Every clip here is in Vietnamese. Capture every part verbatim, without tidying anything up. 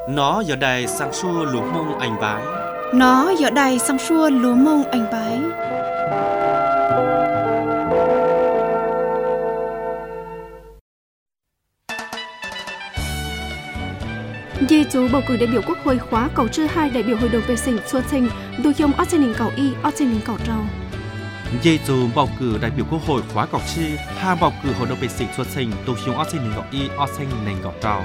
Nó giờ đây sang xua lúa mông anh bái. Nó giờ đây sang xua lúa mông anh bái. Giê-xu bầu cử đại biểu Quốc hội khóa cầu trư hai đại biểu Hội đồng vệ sinh xuân sinh đô yông ở trên cầu y ở trên cầu trâu. Giê-xu bầu cử đại biểu Quốc hội khóa cầu chi hai bầu cử Hội đồng vệ sinh xuân sinh đô yông ở trên cầu y ở trên cầu trâu.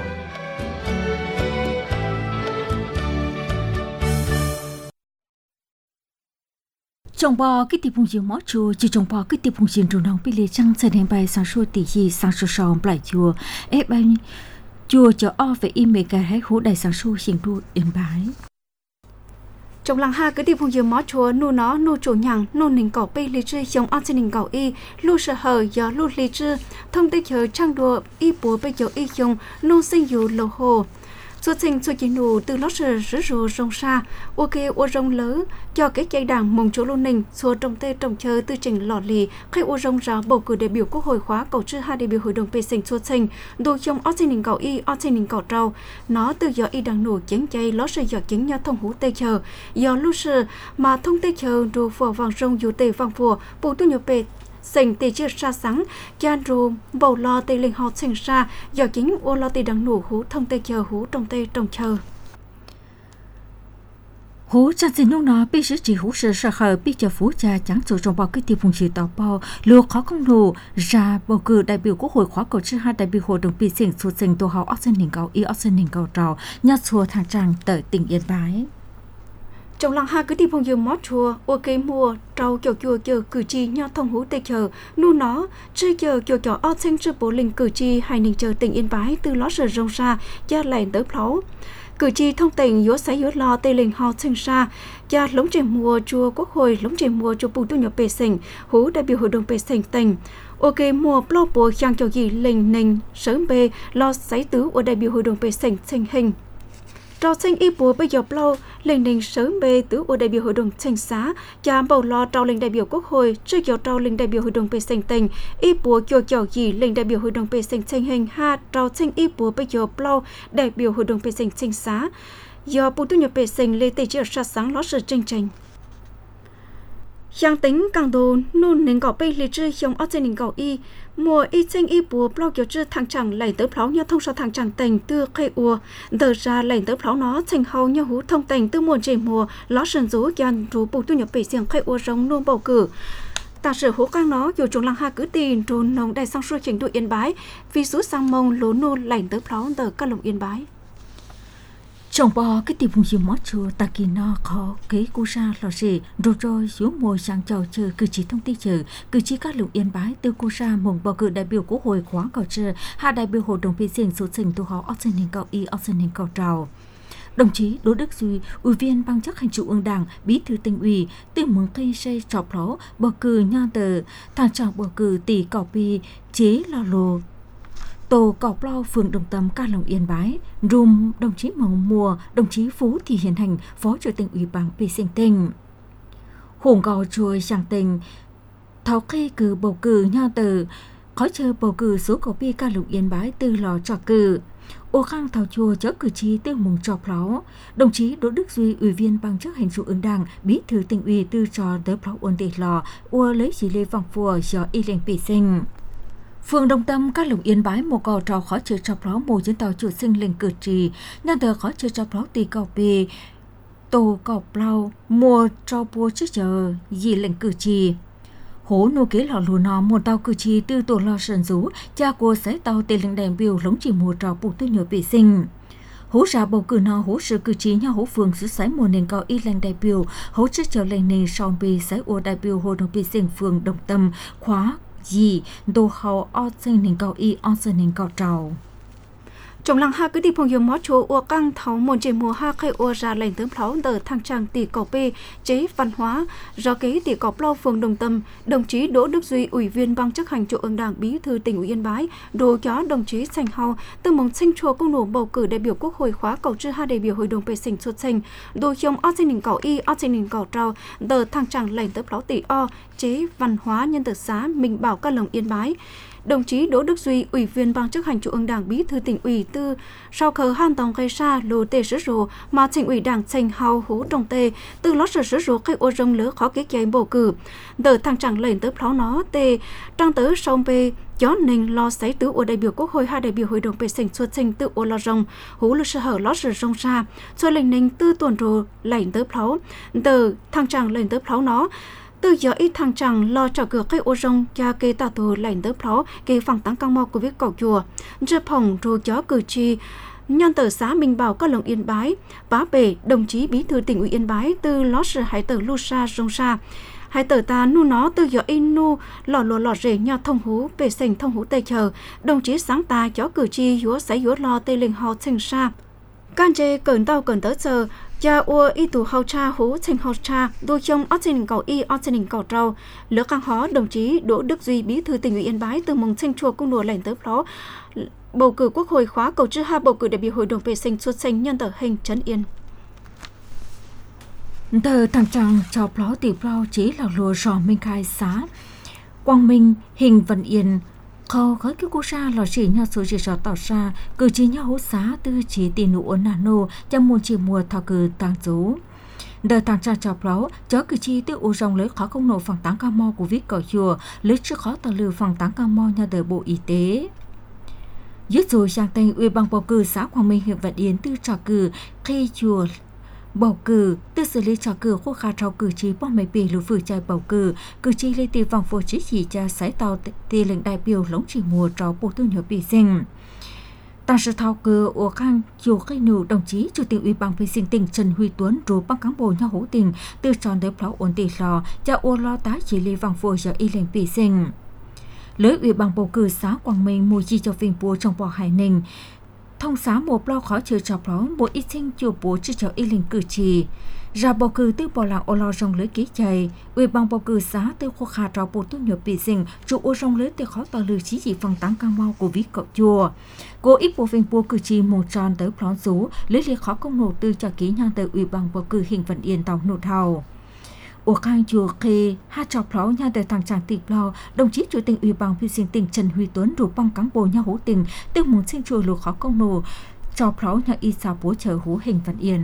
Trong bò cái tiệp phun dương mót chua chỉ trong bò cái tiệp phun dương trồng nòng pili trăng sẽ đem bài sáng suốt tỷ gì sáng suốt sòng lại chua ép bài chua cho o về im mê cái hái hú đại sáng suốt xin đu yên bái. Trong làng ha cái tiệp phun dương mót chua nu nó nu chủ nhằng nu nình cỏ pili chơi giống ở trên cầu y lu sợ hờ gió lu li chư thông tây chờ trang đùa y bùa bây giờ y dùng nu sinh dù lầu hồ. Xuất sinh xuất chỉ nụ từ lót sờ rứ rù rong xa, ok ô rong lỡ cho cái chạy đảng mong chỗ lô ninh xua trong tê trong chờ tư trình lò lì khai ô rong ra bầu cử đại biểu Quốc hội khóa cầu trư hai đại biểu Hội đồng vệ sinh xuất sinh đồ trong ở trên nền cầu y ở trên nền cầu trâu nó từ giờ y đang nổ chiến chạy lót sờ giờ chiến nhau thông hú tê chờ giờ lúc sờ mà thông tê chờ đồ phò vàng rong dù tê vàng phùa bù tu nhập bệt sinh tê chưa xa sáng cha rù bầu lo tê linh họ sinh ra giờ chính ô lo tê đang nổ hú thông tê chờ hú trong tê trong chờ hú cha xin lúc nó biết chỉ hú sơ sơ khờ biết cho phú cha chẳng chỗ trong bao cái tiệp phun chỉ tàu bao luộc khó không nổ ra bầu cử đại biểu Quốc hội khóa cầu trư hai đại biểu Hội đồng vệ sinh xuất sinh tổ hào Oxen Ninh Cầu y Oxen Ninh Cầu trào nhát xua thang trang tới tỉnh Yên Bái. Trong làng ha cứ tìm phong dương mót chùa, ô kế mua, trâu kiểu chùa chờ cử tri nhau thông hú tê chờ, nu nó, chơi chờ kiểu kiểu o xanh sư bố linh cử tri hay ninh chờ tỉnh Yên Bái từ ló sờ rong ra, cha lẻn tới pháo. Cử tri thông tỉnh yếu sái yếu lo tê linh họ sinh ra, cha lống trẻ mùa chùa Quốc hội lống trẻ mùa chùa bù tu nhập bề sỉnh, hú đại biểu Hội đồng bề sỉnh tỉnh. Ok mùa plo bùa chàng cho gì linh ninh sớm bê lo sái tứ của đại biểu Hội đồng bề sỉnh sinh hình. Trò sinh y bùa bây giờ lâu lên đình sớm bê tứ của đại biểu Hội đồng tranh xá cha bầu lo trao lên đại biểu Quốc hội chưa kiểu trao lên đại biểu Hội đồng bê sinh tình y bùa kiểu kiểu gì lên đại biểu Hội đồng bê sinh tranh hình ha trao sinh y bùa bây giờ lâu đại biểu Hội đồng bê sinh tranh xá do bù tu nhập bê sinh lê tê chưa sát sáng lót sự tranh tranh giang tính càng đồ nôn nên gõ bay lê chơi giống ở trên nền gõ y mùa y tranh y bùa bao kiểu chơi thằng chẳng lấy tới pháo nhau thông sau thằng chẳng tình tư khai ua đờ ra lấy tới pháo nó thành hầu nhau hú thông tình tư muôn trẻ mùa ló sơn rú gian rú bù tu nhập bể xiềng khai ua rong nôn bầu cử ta sử hú căng nó dù chúng lăng ha cứ tiền trốn nông đại sang xuôi trình độ Yên Bái vì số sang mông lố nôn lấy tới pháo đờ các lồng Yên Bái. Trong bò cái tiệp phun dương mót chua ta kỳ no khó kế cú sa lò xì rồi rồi xuống mùa sang chào chờ cử chỉ thông tin chờ cử chỉ các lục Yên Bái từ cú sa mùng bầu cử đại biểu Quốc hội khóa cầu trừ hai đại biểu Hội đồng vệ sinh số sinh tu họ Oxen Ninh Cầu y Oxen Ninh Cầu trào. Đồng chí Đỗ Đức Duy, ủy viên ban chấp hành trung ương Đảng, bí thư tỉnh ủy, từ mừng cây xây trọc ló bầu cử nha tờ thằng chào bầu cử tỷ cỏ pi chế lò lồ tổ cọc lo phường Đồng Tâm ca lòng Yên Bái rùm đồng chí Mộng Mùa, đồng chí Phú Thị Hiền Hành, phó chủ tịch ủy ban vệ sinh tỉnh. Hùng gò chùa chẳng tình tháo khê cử bầu cử nha tờ khó chờ bầu cử số cỏ pi ca lòng Yên Bái từ lò trọ cử. Ô khang thảo chùa chớ cử tri tiêu mùng trọc ló đồng chí Đỗ Đức Duy, ủy viên ban chấp hành trung ương Đảng, bí thư tỉnh ủy từ trò tới pháo ổn định lò ua lấy chỉ lê vòng phùa do y lệnh vệ sinh. Phường Đồng Tâm các lồng Yên Bái một cò trò khó chơi chọc ló mùa trên tàu chủ sinh lên cử trì nhân tờ khó chơi chọc ló tì cầu bì tổ cọc lau mùa cho bùa trước giờ gì lệnh cử trì hố nô kế lò lù nò một tàu cử trì từ tổ lò sơn rú cha của sấy tàu tê lệnh đèn biểu lống chỉ mùa trò bù tư nhựa vệ sinh hố ra bầu cử nò hố sự cử trì nhau hố phường xứ sấy mùa nền cao y lệnh đại biểu hố trước chờ lệnh nền song bì sấy ô đại biểu Hội đồng vệ sinh phường Đồng Tâm khóa gì đồ hậu ở trên nền cao y ở trên nền cao trào. Trong làng ha cứ đi phong dương mót chùa ua căng tháo một chế mùa ha khai ua ra lệnh tướng pháo tờ thang trang tỷ cỏ p chế văn hóa do kế tỷ cỏ plau phường Đồng Tâm đồng chí Đỗ Đức Duy, ủy viên ban chấp hành trung ương Đảng, bí thư tỉnh ủy Yên Bái đồ chó đồng chí Sành Hào từ mong sinh chùa công nổ bầu cử đại biểu Quốc hội khóa cầu trư hai đại biểu Hội đồng vệ sinh xuất sinh đồ trong ở trên nền cỏ y ở trên nền cỏ trào tờ thang trang lệnh tướng pháo tỷ o chế văn hóa nhân tờ xá Minh Bảo các lồng Yên Bái đồng chí Đỗ Đức Duy, Ủy viên Ban chấp hành Trung ương Đảng, Bí thư Tỉnh ủy tư sau khờ han tòng gây ra lô tê sử dụng mà Tỉnh ủy Đảng thành hào hú trong tê từ lót sử sử dụng cái ô rong lỡ khó kế chạy bầu cử đợt thằng chẳng lên tới pháo nó tê trang tới sông bê gió nình lo sấy tứ của đại biểu Quốc hội hai đại biểu Hội đồng vệ sinh xuất sinh tự ô lo rong hú lực sở hở lót sử rong ra cho lệnh nình tư tuần rồi lên tới pháo từ thằng chẳng lên tới pháo nó từ giờ ít thằng chẳng lo trả cửa cái ô rong cha kê tà tù lệnh tới pháo kê phẳng tăng căng mò của viết cọc chùa rơ phòng rồi gió cử tri nhân tờ xã Minh Bảo các lồng Yên Bái bá bể đồng chí Bí thư Tỉnh ủy Yên Bái từ lót sử hải tờ lu sa rong sa hai tờ ta nu nó từ giờ in nu lò lò lò rể nhà thông hú về sành thông hú tây chờ đồng chí sáng ta chó cử tri húa sấy húa lo tây linh họ thành sa can chê cẩn tao cẩn tới giờ cha ua y tù hậu cha hú thành hậu cha đôi trong ớt trình cầu y ớt trình cầu trâu lỡ căng hó đồng chí Đỗ Đức Duy Bí thư Tỉnh ủy Yên Bái từ mùng tranh chùa cung đùa lệnh tới phó bầu cử Quốc hội khóa cầu chữ hai bầu cử đại biểu Hội đồng vệ sinh xuất sinh nhân tờ hình trấn Yên. Tờ thằng chàng cho pló tỷ pló chỉ là lùa rò minh khai xá Quang Minh hình vận yên khâu khởi cái cô sa lò chỉ nhà số chỉ rõ tỏ ra cử chỉ nhà hỗ xá tư chỉ tỷ nụ ổn nano trong môn chỉ mùa thọ cử tăng dấu đời thằng cha cho pló chó cử chỉ tiêu ô rong lấy khó công nổ phẳng táng ca mò của viết cỏ chùa lấy trước khó tờ lừa phẳng táng ca mò nhà đời Bộ Y tế. Dứt rồi sang tên ủy ban bầu cử xã Quang Minh huyện Vận Yên tư trò cử khi chùa bầu cử tư xử lý trò cử khu khá trao cử tri bom mấy bì lũ phử chạy bầu cử cử tri lên tiêu vòng phố chỉ chỉ cho sái tàu tì lệnh đại biểu lống chỉ mùa trò bộ tư nhỏ bị sinh ta sẽ thao cử ở khang chiều cây nụ đồng chí chủ tịch ủy ban vệ sinh tỉnh Trần Huy Tuấn rồi băng cán bộ nhau hữu tình từ tròn tới pháo ổn tỷ lò cho ô lo tá chỉ lý vòng phố cho y lệnh bị sinh lưới ủy ban bầu cử xã Quang Minh mùi chi cho phim bùa trong bò Hải Ninh thông xã một lo khó chờ chọc đó một ít sinh chiều bố chưa cho y linh cử chỉ ra bầu cử từ bỏ làng ô lo rong lưới ký chạy ủy ban bầu cử xã từ khu khá trao bộ tốt nhập bị sinh chủ ô rong lưới từ khó tỏ lừa chỉ chỉ phần tăng căng mau của viết cậu chùa cô ít bộ phim bùa cử chỉ một tròn tới plón số lưới liệt khó công nổ từ cho ký nhang tới ủy ban bầu cử hình vận yên tàu nổ thầu ở khang chùa khê hai trò pháo nhà đời thằng chàng tịch lo đồng chí chủ tịch ủy ban vệ sinh tỉnh Trần Huy Tuấn rủ băng cán bộ nhà hữu tình từ muốn xin chùa lục khó công nổ trò pháo nhà y sao bố chờ hú hình Vận Yên.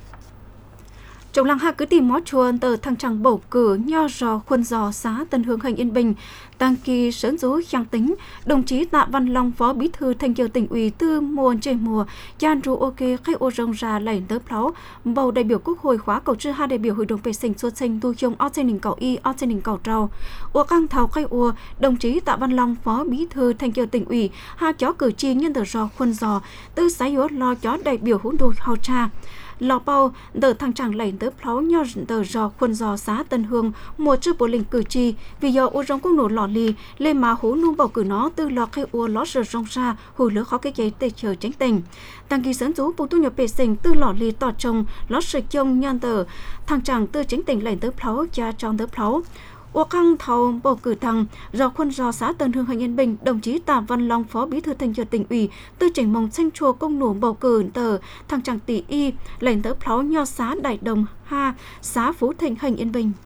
Trong làng hạ cứ tìm mót chuồn tờ thằng chàng bầu cử nho rò khuôn giò xã Tân Hương Hành Yên Bình tăng kỳ sớn dối trang tính đồng chí Tạ Văn Long phó bí thư thành kiều tỉnh ủy tư mùa trên mùa gian ru ok khai ô rong ra lẩy tớ pháo bầu đại biểu Quốc hội khóa cầu chư hai đại biểu Hội đồng vệ sinh xuất sinh tu chung ở trên đỉnh cầu y ở trên đỉnh cầu trâu ô căng thảo khai ô đồng chí Tạ Văn Long phó bí thư thành kiều tỉnh ủy hai chó cử tri nhân tờ rò khuôn giò tư sái yếu lo chó đại biểu hỗn đô hào cha lò bao đợt thằng chàng lẩy tớ pháo nho tờ rò khuôn giò xã Tân Hương mùa trước bộ lĩnh cử tri vì do ô rong cũng nổ lò lì lên mà hú nu bầu cử nó từ lò khai ô ló sờ rong ra hồi lỡ khó cái giấy tê chờ tránh tình tăng kỳ sấn rú bộ tu nhập bề sinh từ lò lì tọt trồng ló sờ trông nhan tờ thằng chàng từ tránh tình lẩy tớ pháo cha trong tớ pháo ô căng thầu bầu cử thằng do khuôn do xã Tân Hương Hành Yên Bình đồng chí Tạ Văn Long phó bí thư thành ủy tỉnh ủy tư chỉnh mong xanh chùa công nổ bầu cử tờ thằng chàng tỷ y lệnh tớ pháo nho xã Đại Đồng ha xã Phú Thịnh Hành Yên Bình.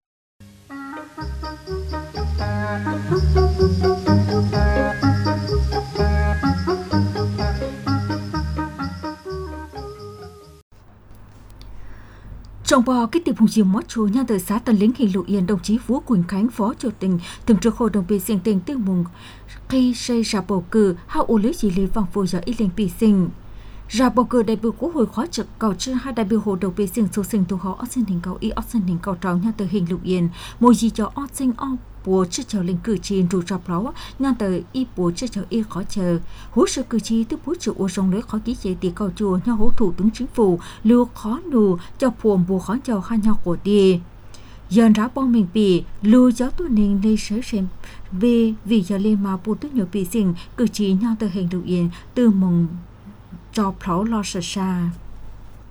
Trong bò cái tiệm hùng diều mót chùa nhà từ xã Tân Lính Hình Lục Yên đồng chí Vũ Quỳnh Khánh phó chủ tịch thường trực hội đồng vệ sinh tỉnh tiêu mùng khi xây ra bầu cử hao u lưới chỉ lý vòng phù do y lên bị sinh ra bầu cử đại biểu Quốc hội khóa trực cầu chư hai đại biểu hội đồng vệ sinh số sinh thu họ ở sinh hình cầu y ở sinh hình cầu trào nhà từ Hình Lục Yên mùi gì cho ở sinh ở bùa chưa chờ lên cử tri rủ chọc ló nhà từ y bùa chưa chờ y khó chờ hú sự cử tri tiếp bút chịu ô rong lưới khó ký chế tỷ cầu chùa nhà hố thủ tướng chính phủ lưu khó nù cho phùm bùa khó chờ hai nhau của đi dần ráo bom mình bị lưu giáo tu ninh lê sớ xem về vì giờ lên mà bùa tức nhiều bị sinh cử tri nhau từ Hình Lục Yên từ mùng cho pháo lo sợ xa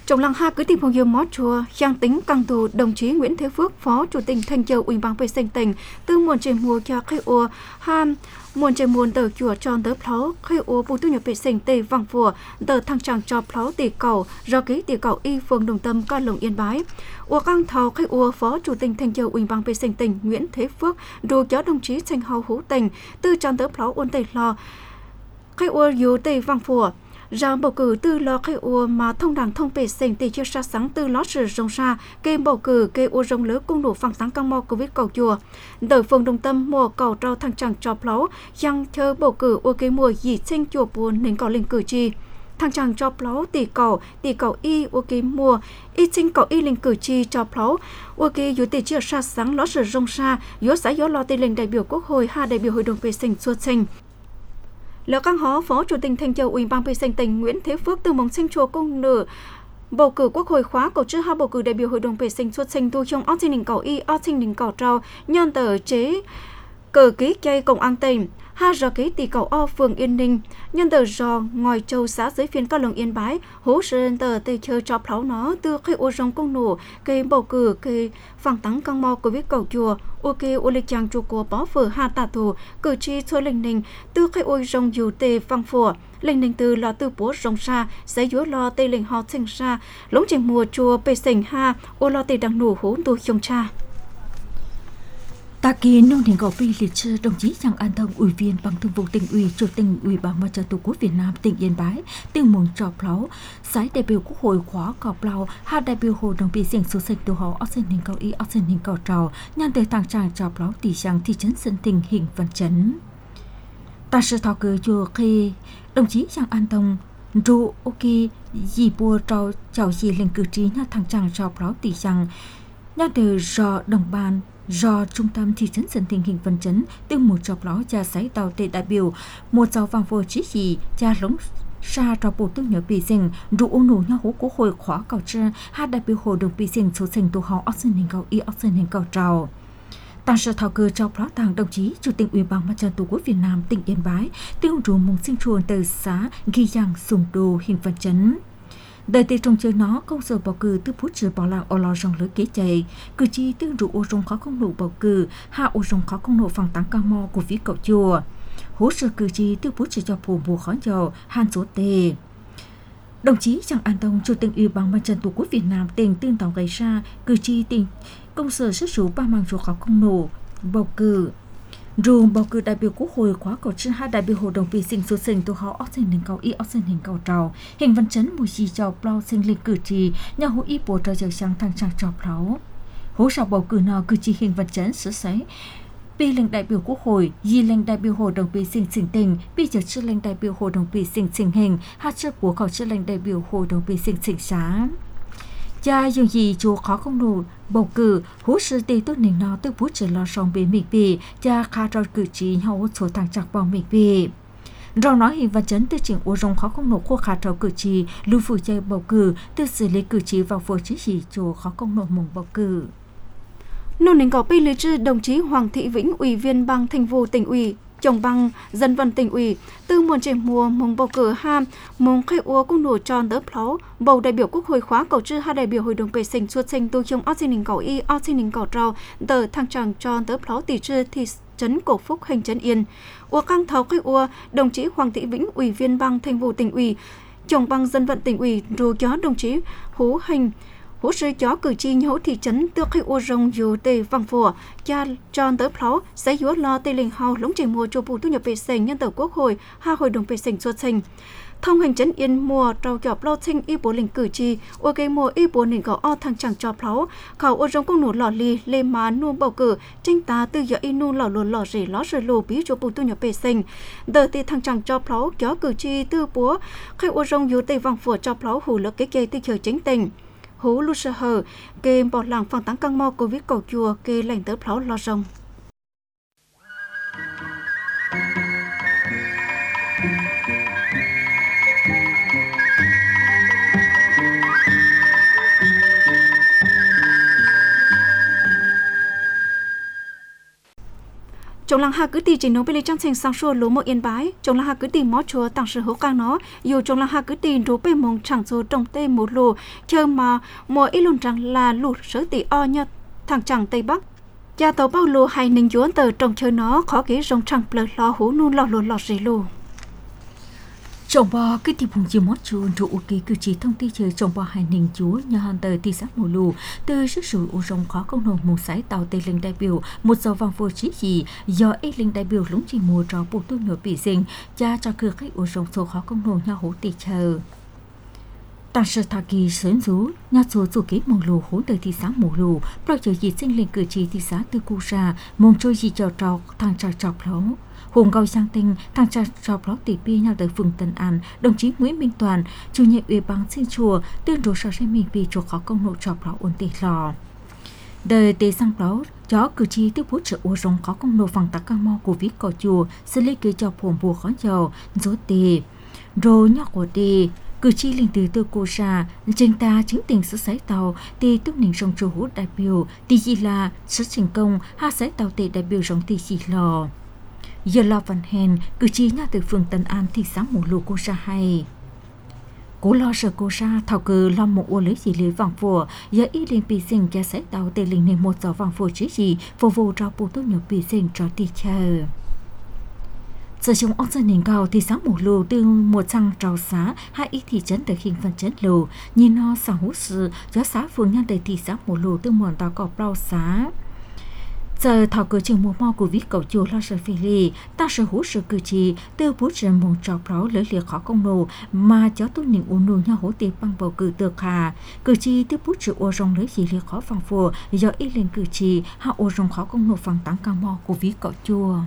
Trong lăng ha cứ tìm phong hiệp mót chùa, giang tính căng tù đồng chí Nguyễn Thế Phước, Phó Chủ tịch Thành châu Ủy ban vệ sinh tỉnh, từ muôn trên mùa cho khai ua ham muôn trên muôn tờ chùa tròn tớ pháo khai ua bù tu nhập vệ sinh tây vang phùa tờ thăng tràng cho pháo tỷ cầu do ký tỷ cầu y phường Đồng Tâm ca lồng Yên Bái. Ua căng thầu khai ua Phó Chủ tịch Thành châu Ủy ban vệ sinh tỉnh Nguyễn Thế Phước đồ chó đồng chí Tranh Hầu Hú Tỉnh từ tròn tớ pháo ôn tây lo khai ua yếu tây vang phùa ra bầu cử từ lo khai ua mà thông đảng thông vệ sinh tỷ chia sát sáng từ ló sử rồng ra kê bầu cử kê ua rồng lớn cung nổ phẳng tăng căng mò covid cầu chùa đời phường Đồng Tâm mùa cầu trao thăng tràng cho pláu giang thơ bầu cử ua kê mùa dì sinh chùa buồn nên có linh cử tri thăng tràng cho pláu tỷ cầu tỷ cầu y ua kê mùa y sinh cầu y linh cử tri cho pláu ua kê yếu tỷ chia sát sáng ló sử rồng ra yếu xã yếu lo tây linh đại biểu quốc hội hai đại biểu hội đồng vệ sinh xuất sinh. Lỡ căng hó Phó Chủ tịch Thành châu Ủy ban vệ sinh tỉnh Nguyễn Thế Phước từ mong sinh chùa công nửa bầu cử quốc hội khóa cầu chữ hai bầu cử đại biểu hội đồng vệ sinh xuất sinh tu trong óc sinh đình cầu y óc sinh đình cầu trao nhân tờ chế cờ ký cây công an tỉnh ha do ký tỷ cầu o phường Yên Ninh nhân tờ do ngòi châu xã dưới phiên cao lồng Yên Bái hố sơn tờ tây chơi cho pháo nó từ khi ô rong công nổ cây bầu cử cây phẳng tắng căng mò của viết cầu chùa ok ô lịch trang chùa của bó phở hà tà thủ cử tri xôi linh ninh từ khi ôi rong dù tê phăng phủa linh ninh từ lo từ bố rong xa sẽ dúa lo tây linh họ sinh ra lống trình mùa chùa bê sình ha ô lo tây đằng nổ hố tu trong cha. Ta kỳ nông đình gò phi liệt sư đồng chí Giang An Thông, Ủy viên Ban Thường vụ Tỉnh ủy, Chủ tịch Ủy ban Mặt trận Tổ quốc Việt Nam tỉnh Yên Bái, từng mong trò pláu, sái đại biểu Quốc hội khóa cò pláu, hai đại biểu hội đồng bị diễn số sạch đồ họ ốc sen hình cầu y ốc sen hình cầu trào, nhân từ thằng tràng trò pláu tỷ giang thị trấn Sơn Tình hình văn chấn. Ta sự thọ cử chùa khi đồng chí Giang An Thông ru ok dì bùa trò chào dì lên cử trí nhà thằng tràng trò pláu tỷ giang, nhân từ do đồng ban do trung tâm thị trấn Sơn Tình hình văn chấn từ một chọc ló cha sấy tàu tệ đại biểu một giàu vàng vô chí gì cha lống xa trò bộ tương nhớ bị dình rủ ô nổ nhau hố của hội khóa cầu trơ hai đại biểu hội đồng bị dình số dình tù họ ốc sơn hình cầu y ốc sơn hình cầu trào. Tàng sở thảo cử chọc ló tàng đồng chí Chủ tịch Ủy ban Mặt trận Tổ quốc Việt Nam tỉnh Yên Bái tiêu rủ mùng sinh chuồn từ xã ghi giang sùng đồ hình văn chấn. Đời tì trong chơi nó công sở bầu cử từ phút trừ bỏ làng ở lò rong lưới kế chạy cử tri tương rủ ô rong khó công nổ bầu cử hạ ô rong khó công nổ phòng tăng cao mò của phía cậu chùa hỗ trợ cử tri từ phút trừ cho phù bùa khó dầu hàn số tề. Đồng chí Giang An Thông, Chủ tịch Ủy ban Mặt trận Tổ quốc Việt Nam tỉnh tương tổng gây ra cử tri tỉnh công sở sức số ba mang số khó công nổ bầu cử Rùm bầu cử đại biểu Quốc hội khóa cầu trên hai đại biểu hội đồng bị sinh số sinh tù họ ốc sinh hình cầu y ốc sinh hình cầu trào hình văn chấn mùi gì cho plau sinh lịch cử tri nhà hữu y bộ trò giờ sang thăng trang cho plau hỗ trợ bầu cử nào cử tri hình văn chấn sửa sấy bị lệnh đại biểu Quốc hội di lệnh đại biểu hội đồng bị sinh sinh tình bị giờ chưa lệnh đại biểu hội đồng bị sinh sinh hình hát chưa của cầu chưa lệnh đại biểu hội đồng bị sinh sinh sáng cha dùng gì chúa khó không đủ bầu cử hỗ trợ tê tốt nền nó từ phút trở lo xong bề mịch bì cha khá cho cử tri nhau số thằng chặt vào mịch bì rồi nói hình và chấn từ trình ô rong khó không nổ khô khá cho cử tri lưu phụ chơi bầu cử từ xử lý cử tri vào phố chỉ chỉ chúa khó không nổ mùng bầu cử. Nôn nền có pi lý trư đồng chí Hoàng Thị Vĩnh, Ủy viên Ban Thường vụ Tỉnh ủy, Chồng Bang Dân vận Tỉnh ủy, từ muôn trên mùa mùng bầu cử ham mùng khai ua cung nổ tròn đỡ pláu bầu đại biểu Quốc hội khóa cầu trư hai đại biểu hội đồng vệ sinh xuất sinh tu trong óc sinh hình cầu y óc sinh hình cầu trào tờ thăng tràng tròn đỡ pláu tỷ trư thì trấn Cổ Phúc hình trấn Yên. Ua căng tháo khai ua đồng chí Hoàng Thị Vĩnh, Ủy viên Ban Thường vụ Tỉnh ủy, Chồng Bang Dân vận Tỉnh ủy rồi chó đồng chí Hú Hành hỗ trợ chó cử tri nhấu thị trấn tước khi ô rong dù tê văng phùa cha tròn tớ pláu sẽ dúa lo tê linh hào lống chỉ mùa cho bù thu nhập vệ sinh nhân tờ Quốc hội hai hội đồng vệ sinh xuất sinh thông hành trấn Yên mùa trao chọc lo sinh y bố linh cử tri ô gây mùa y bố nền gõ o thằng chẳng cho pláu khảo ô rong công nổ lò ly lê má nu bầu cử tranh tá từ giờ y nu lò lùn lò rỉ ló rơi lù bí cho bù thu nhập vệ sinh đợt tê thằng chẳng cho pláu chó cử tri tư búa khi ô rong dù tê văng phùa cho pláu hủ lỡ cái kê tư chờ chính tình hú lu sơ hờ kê bỏ làng phòng táng căng mò của viết cầu chùa kê lành tớ pláu lo rong. trong làng hà cứ tì chỉ nấu bên trong thành sang xua lúa một yên bái trong làng hà cứ tì mót chùa tặng sự hỗ càng nó dù trong làng hà cứ tì rú bên mông chẳng số trong tây một lù chờ mà mùa ít luôn rằng là lù sớ tì o nha thằng chẳng tây bắc gia tàu bao lù hay ninh dốn tờ trong chơi nó khó kế rong chẳng plơ lo hú nu lo lù lọt gì lù Trong bò cái tìm hùng chiều mót chuồn trụ kỳ cử chỉ thông tin chơi trong bò hai ninh chúa nhà hàng tờ thị xã mù lù từ sức sủi u rồng khó công nổ một sái tàu tây linh đại biểu một giờ vàng phô trí gì do ít linh đại biểu lúng chỉ mùa trò bộ tu nhỏ bị dình cha cho cửa khách u rồng số khó công nổ nhà hố tì chờ ta sẽ thà kỳ sớm rú nhà số chủ kế mù lù hố tờ thị xã mù lù bao giờ gì sinh linh cử chỉ thị xã từ cu sa mong trôi gì trò trò thằng trò trò lỗ Hùng Gào Giang Tinh, thằng cha trọc ló tỉ pi nhau tới phường Tân An, đồng chí Nguyễn Minh Toàn, chủ nhiệm ủy ban xin chùa, tương đối so với mình vì chùa khó công nộ trọc ló ổn tỉ lò. Đời tế sang ló, chó cử tri tiếp hút trợ ô rong khó công nộ phẳng tắc căng mò của viết cỏ chùa, xử lý kế cho phồm bùa khó dầu, dốt tì. Rồi nhọc của tì, cử tri linh từ từ cô sa, trên ta chứng tình sự sái tàu, tì túc nỉnh sông chủ hút đại biểu, tì gì là sức thành công, hai sái tàu tì đại biểu rong tì gì lò. Giờ lo văn hèn, cử tri nhà từ phường Tân An thị xã mù lù cô sa hay. Cố lo sợ cô sa, thảo cử lo một ô lấy gì lấy vàng phùa, giờ ý lên bì sinh cho sái tàu tì linh nên một giờ vàng phùa chứ gì, phù vụ cho bố tốt nhỏ bì sinh cho tì chờ. Giờ chúng ông dân nền cao thì sáng mùa lù từ một trăng trào xá hai ít thị trấn từ hình phần trấn lù nhìn nó sáng hút sự gió xá phường nhân đời thị xã mùa lù từ muộn tàu cọp rau xá. Giờ thảo cử trường mùa mò của viết cầu chùa lo sợ phi lì ta sở hút sự cử chỉ từ bút trường mong trọc ráo lưỡi liệt khó công nô mà cháu tốt những ổn nô nhau hỗ tiền bằng bầu cử tược hà cử chỉ từ bút trường ô rong lưỡi gì liệt khó phẳng phùa do ít lên cử chỉ hạ ô rong khó công nô phẳng tăng cao mò của viết cầu chùa.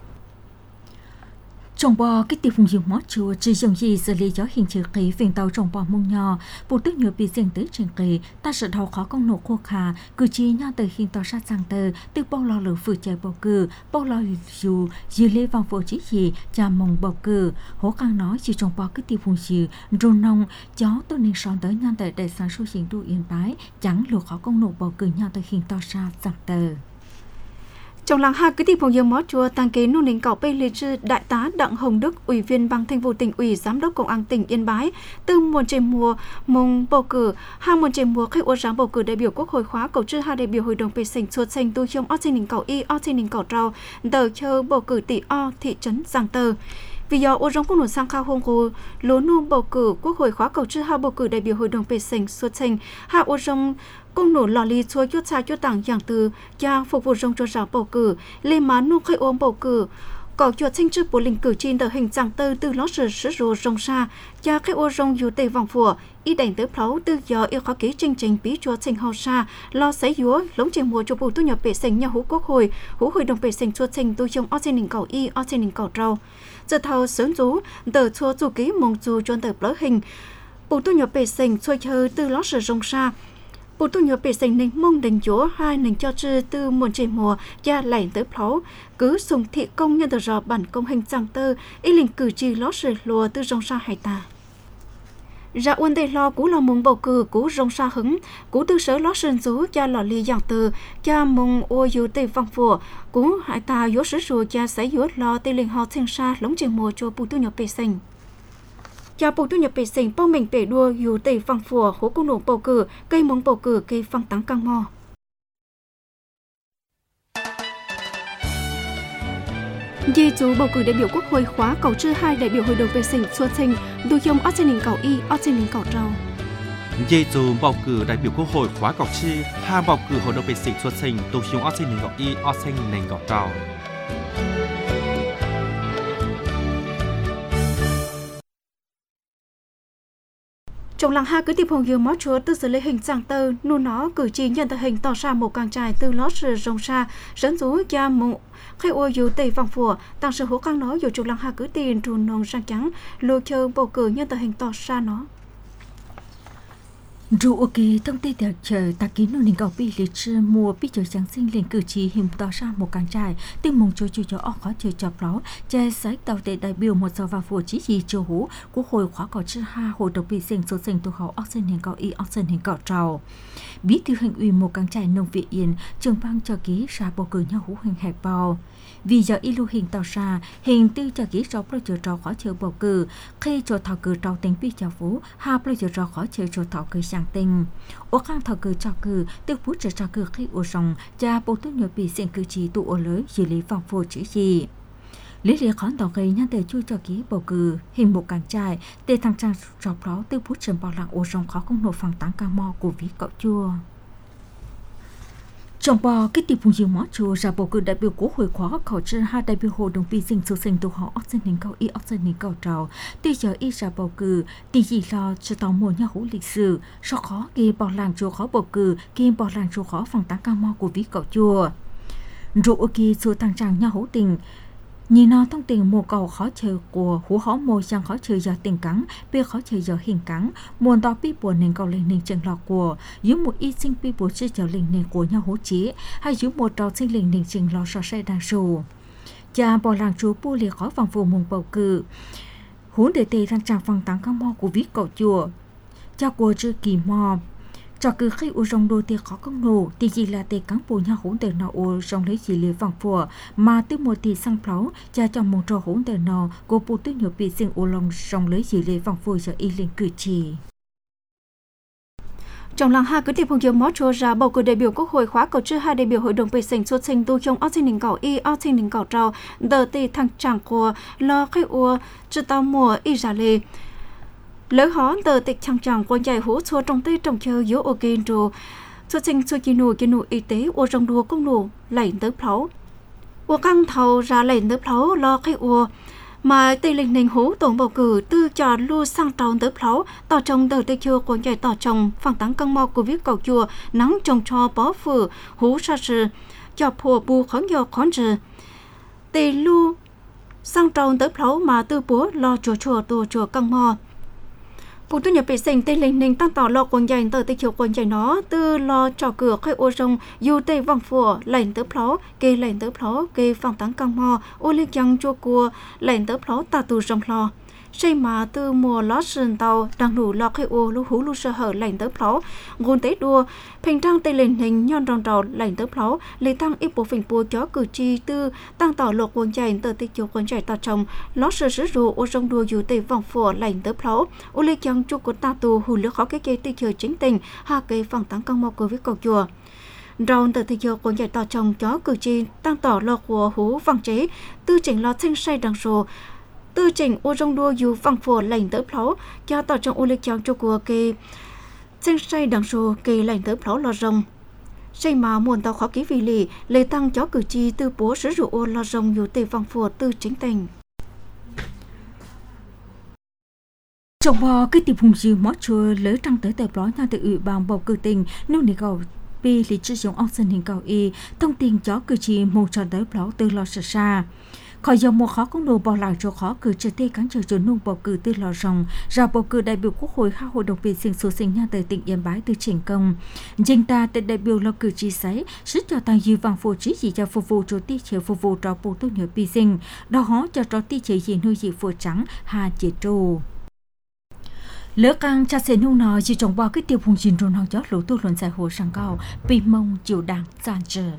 Trong bò cái tiệp phùng dùng mót chùa chỉ dùng gì xử lý gió hình trừ khí phiền tàu trong bò mông nhỏ bộ tức nhựa bị riêng tới trên kỳ ta sợ đầu khó công nổ khô khà cử chỉ nhau từ hình tàu sát sang tờ từ bao lo lửa phử chạy bầu cử bao lo dù dư lê vòng phổ chỉ gì cha mông bầu cử hố càng nói chỉ trong bò cái tiệp phùng dư rôn nông chó tôi nên son tới nhau tại đại sản số hình đu yên bái chẳng lửa khó công nổ bầu cử nhau từ hình tàu sát sang tờ. Trong làng hà cứ tìm phong dương mót chùa tăng kế nô nền cảo bê lê chư đại tá Đặng Hồng Đức, ủy viên ban thường vụ tỉnh ủy, giám đốc công an tỉnh Yên Bái, từ muôn trên mùa mông bầu cử, hai muôn trên mùa khách ô giám bầu cử đại biểu quốc hội khóa cầu chư hai đại biểu hội đồng bề sành chuột sành tu trong ở trên nền cảo y ở trên nền cảo trào tờ chờ bầu cử tỷ o thị trấn Giang Tờ. Vì do ô rong quốc nội sang khao hông hồ lúa nu bầu cử quốc hội khóa cầu chư hai bầu cử đại biểu hội đồng bề sành chuột sành hai ô rong công nổ lò lì xua chốt xa chốt tảng dạng từ cha phục vụ rong cho giáo bầu cử lê má nu khai ôm bầu cử có chuột xanh trước bộ linh cử trên tờ hình dạng tơ từ lót sờ sờ rồ rong xa cha khai ô rong dù tề vòng phùa y đánh tới pháo từ giờ yêu khó kế trình trình bí chuột xanh hao xa lo sấy dúa lống trên mùa cho bù tu nhập bể sành nhà hú quốc hội hú hội đồng bể sành chuột xanh tu trong ở trên đỉnh cầu y ở trên đỉnh cầu trâu giờ thao sớm rú tờ chua dù ký mong dù cho tờ blur hình bù tu nhập bể sành xuôi chờ từ lót sờ rong xa bộ tu nhớ bể sành nền mông đánh chúa hai nền cho chư từ muôn trên mùa gia lạnh tới pháo cứ sùng thị công nhân tờ rò bản công hình giang tơ ý linh cử chỉ lót sờ lùa từ rong xa hải ta ra uôn tê lo cú lo mông bầu cử cú rong xa hứng cú tư sở lót sơn rú gia lò ly giang tơ gia mông ô dù tê văng phùa cú hải ta yếu sứ rùa gia sấy yếu lo tê linh họ thiên xa lống trên mùa cho bộ tu nhớ bể sành cha bộ tu nhập bể sành bao mình bể đua dù tây phăng phùa hố công nổ bầu cử cây mông bầu cử cây phăng táng căng mò Dê chú bầu cử đại biểu quốc hội khóa cầu chư hai đại biểu hội đồng bể sành xuân sinh đu dông ở trên nền cầu y ở trên nền cầu trâu Dê chú bầu cử đại biểu quốc hội khóa cầu chư hai bầu cử hội đồng bể sành xuân sinh đu dông ở trên nền cầu y ở trên nền cầu trâu Trong làng ha cứ tìm hồng dương mót chúa từ xử lý hình giang tơ nu nó cử chỉ nhận tờ hình tỏ ra một càng trải từ lót sờ rong xa dẫn dú gia mụ khai ô dù tây vòng phùa tăng sự hố càng nói dù trong làng ha cứ tiền trùn nông sang trắng lô chơi bầu cử nhận tờ hình tỏ ra nó Dù ok thông tin theo chờ ta kín nô ninh cầu bị lịch sử mùa bị chờ Giáng sinh lên cử chỉ hình tạo ra một càng trải tiếng mong cho chú cho óc khó chờ chọc ló che sấy tàu tệ đại biểu một giờ và phụ chỉ gì chiều hú của hồi khóa cỏ chữ ha hội đồng bị sinh số sinh tu hậu óc sinh hình cầu y óc sinh hình cầu trào bí thư hình ủy một càng trải nông vị yên trường bang cho ký ra bầu cử nhau hú hình hẹp bao vì giờ y lưu hình tạo ra hình tư cho ký cho pro chờ trò khó chờ bầu cử khi cho thảo cử trào tính bị chào phú ha pro chờ trò khó chờ cho thảo cử sang tình ô khang thảo cử trào cử tiêu phú chờ trào cử khi ô rồng cha bầu tốt nhiều bị sinh cử chỉ tụ ô lưới xử lý vòng phù chữ gì lý lý khán tàu gây nhân tề chui cho ký bầu cử hình một càng trai tề thằng trang trọc đó tiêu phú trầm bảo lặng ô rồng khó không nộp phẳng tán ca mò của ví cậu chua trong bò cái tiệp phùng dương mó chùa ra bầu cử đại biểu quốc hội khóa khẩu trên hai đại biểu hội đồng bị dình số sinh tổ họ óc dân hình cầu y óc dân hình cầu trào tuy giờ y ra bầu cử thì gì lo cho tàu mùa nhà hữu lịch sử so khó ghi bỏ làng chùa khó bầu cử ghi bỏ làng chùa khó phòng tán ca mò của ví cậu chùa rồi ok số tăng trang nhà hữu tình nhìn nó thông tin mùa cầu khó chơi của hú hó mùa sang khó chơi giờ tình cắn bia khó chơi giờ hình cắn muôn to bi buồn nên cầu lên nên chân lọ của dưới một y sinh bi buồn chơi giờ lên nên của nhau hú chí hay dưới một trò sinh lên nên chân lọ so xe đa số cha bỏ làng chúa bu liệt khó vòng phù mùng bầu cử hú để tề thằng chàng phòng tán các mò của ví cậu chùa cha của chưa kỳ mò cho cứ khi u rong đôi tiệc khó công nổ thì chỉ là tiệc cán bộ nhà hỗn tờ nọ u rong lấy chỉ lấy vàng phùa mà từ một thì sang pháo cha trong một trò hỗn tờ nọ cô phụ tư nhiều bị sinh u long rong lấy chỉ lấy vàng phùa cho y lên cử chỉ trong làng hai cứ tiệp hồng dương mót chùa ra bầu cử đại biểu quốc hội khóa cầu chữ hai đại biểu hội đồng bị sinh xuất sinh tu trong óc sinh đình cầu y óc sinh đình cầu trào đờ tì thằng chàng của lo khi u chữ tao mùa y ra lê lỡ hó tờ tịch chẳng chẳng quan chạy hỗ chua trong tây trong chờ yếu ô kênh rô xuất sinh xuất kỳ nụ kỳ nụ y tế ô trong đùa công nụ lệnh tới pháo ô căng thầu ra lệnh tới pháo lo khi ô mà tây linh nền hố tổng bầu cử tư cho lưu sang tròn tới pháo tỏ trong tờ tây chưa quan chạy tỏ trong phẳng tán căng mò của viết cầu chùa nắng trồng cho bó phử hú sa sư cho phùa bù khóng dò khóng trừ tây lưu sang tròn tới pháo mà tư bố lo chùa chùa tùa chùa căng mò phụ tư nhập bị sinh tây linh ninh tăng tỏ lo quần dành tờ tây chiều quần dành nó tư lo trò cửa khai ô rồng dù tây vòng phùa lệnh tới pháo kê lệnh tới pháo kê phòng tán căng mò ô liên chăng chua cua lệnh tới pháo ta tù rồng lo xây mà từ mùa lót sườn tàu đang đủ lo khai ô lú hú lú sơ hở lệnh tới pháo ngôn tế đua平trang tây linh ninh nhon rong trào lệnh tới pháo lấy tăng ít bộ phình bùa chó cử tri tư tăng tỏ lộc quần dành tờ tây chiều quần dành tỏ trồng lót sơ sứ rùa ô rong đua dù tây vòng phùa lệnh tới pháo ô liên chăng chua của ta tù hù lứa khó cái cây tây chiều chính tình ha cây phòng tán căng mò của viết cầu chùa rong tờ tây chiều quần dành tỏ trồng chó cử tri tăng tỏ lộc của hú vòng chế tư chỉnh lo sinh say đằng sổ tư chỉnh ô rong đua dù vòng phùa lệnh tới pháo cho tỏ trong ô liên chăng chua của cây sinh say đằng sổ cây lệnh tới pháo lo rong xây mà muôn tàu khó ký vì lì lấy tăng chó cử tri tư bố sử dụng ô lo rong dù tây vòng phùa tư chính tình trong bò cái tiệp hùng dư mót chùa lỡ trăng tới tệp đó nhau từ ủy ban bầu cử tình nông nị cầu pi lịch sử dụng óc dân hình cầu y thông tin chó cử tri một trò tới đó từ lo sợ xa khỏi dòng một khó công đồ bỏ lại cho khó cử trực tiếp cán trở nông bầu cử từ lò rồng ra bầu cử đại biểu quốc hội hai hội đồng bị sinh số sinh nha tới tỉnh Yên Bái từ triển công chính ta từ đại biểu lo cử tri sấy sức cho tăng dư vàng phổ trí gì cho phục vụ cho ti chế phục vụ cho bộ tốt nhớ bị sinh đó họ cho cho ti chế gì nuôi gì phổ trắng hà chế trù lỡ căng cha sẽ nung nọ chỉ trồng bao cái tiêu hùng chín rồi họ chót lũ tu luận giải hồ sang cao bị mông chịu đảng giàn trở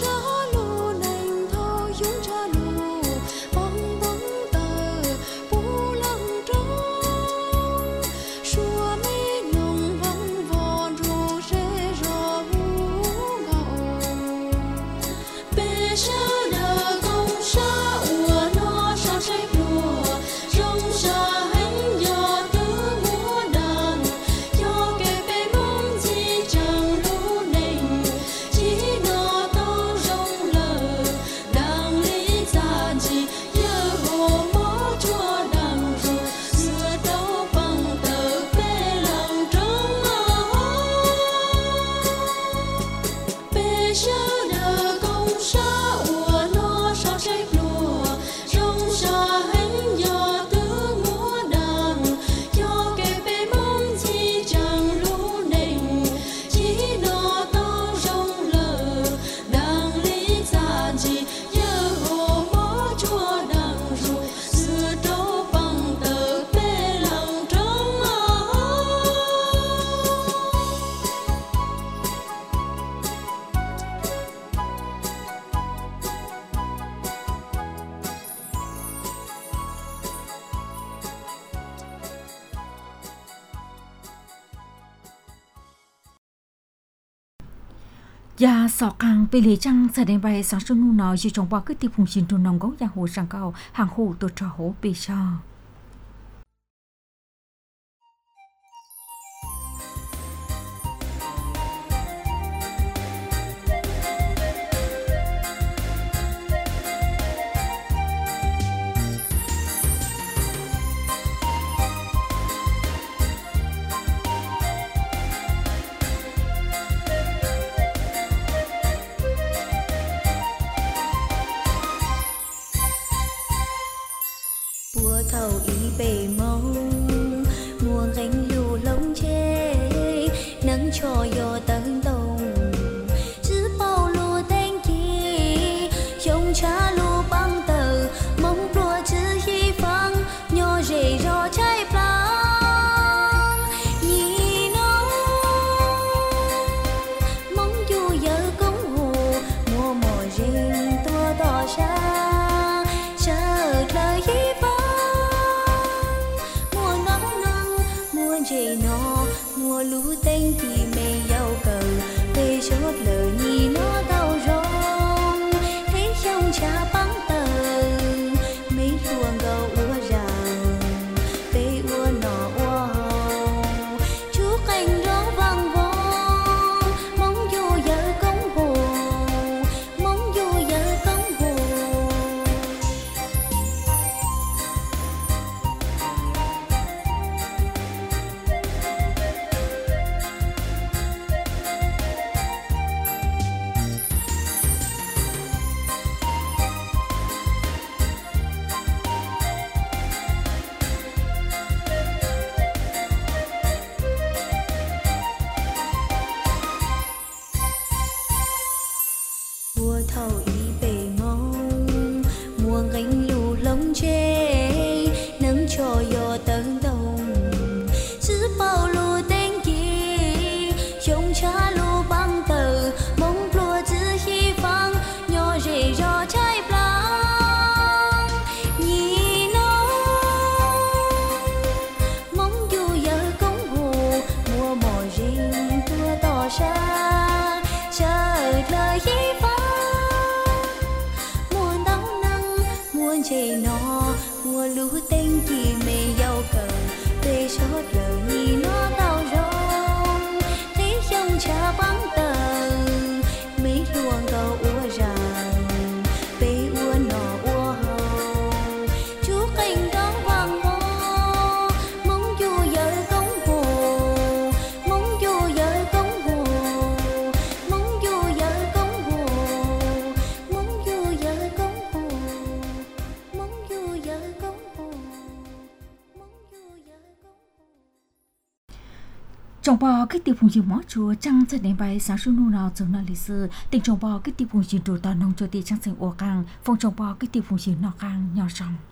Gia sọ càng về lý trăng sẽ đến bay sáng sớm nung nói chỉ trong bao cứ tiếp phùng xin trôn nòng gấu giang hồ sang cao hàng hồ tổ trò hố bì cho. Thầu ý bề mông mùa gánh lù lông chê nắng cho yo tấn đồng chứ bao lù tên chi trong cha lù băng tờ mong đùa chứ hy vọng nhỏ rể rò trái plang nhì nó mong dù giờ công hồ mùa mùa rình tua đỏ xa chờ lời hy vọng nó mùa lũ tên thì mê giàu cầu về chốt lời nhì nó đau rong thấy trong cha băng tờ mấy luồng gầu ua ràng về ua nọ ua hồng chú cành đó vang vong mong dù giờ công hồ mong dù giờ công hồ. Mùa thầu ý bề mông mùa gánh lù lông chê nắng cho yo tấn đồng chứ bao lù tên chi trong cha lù băng tờ mong lùa chứ hy vọng nhỏ rể rò trái plang nhì nó mong dù giờ công hồ mùa mò rình tua tỏ xa chờ lời hy vọng chê nó mùa lũ tên chỉ mê giàu cờ về chốt lời nhì nó đau rong thấy trong cha băng tờ mấy luồng gầu ua ràng về ua nọ ua hồng chú cành đó vang vong mong dù giờ công hồ mong dù giờ công hồ mong dù giờ công hồ mong dù giờ công hồ. Trong bò cái tiêu phùng dương mó chùa trăng sẽ đến bay sáng sớm nung nào trong năm lịch sử tình trong bò cái tiêu phùng dương trù toàn nông cho tiền trăng sinh ô càng phong trong bò cái tiêu phùng dương nọ càng nhỏ ròng.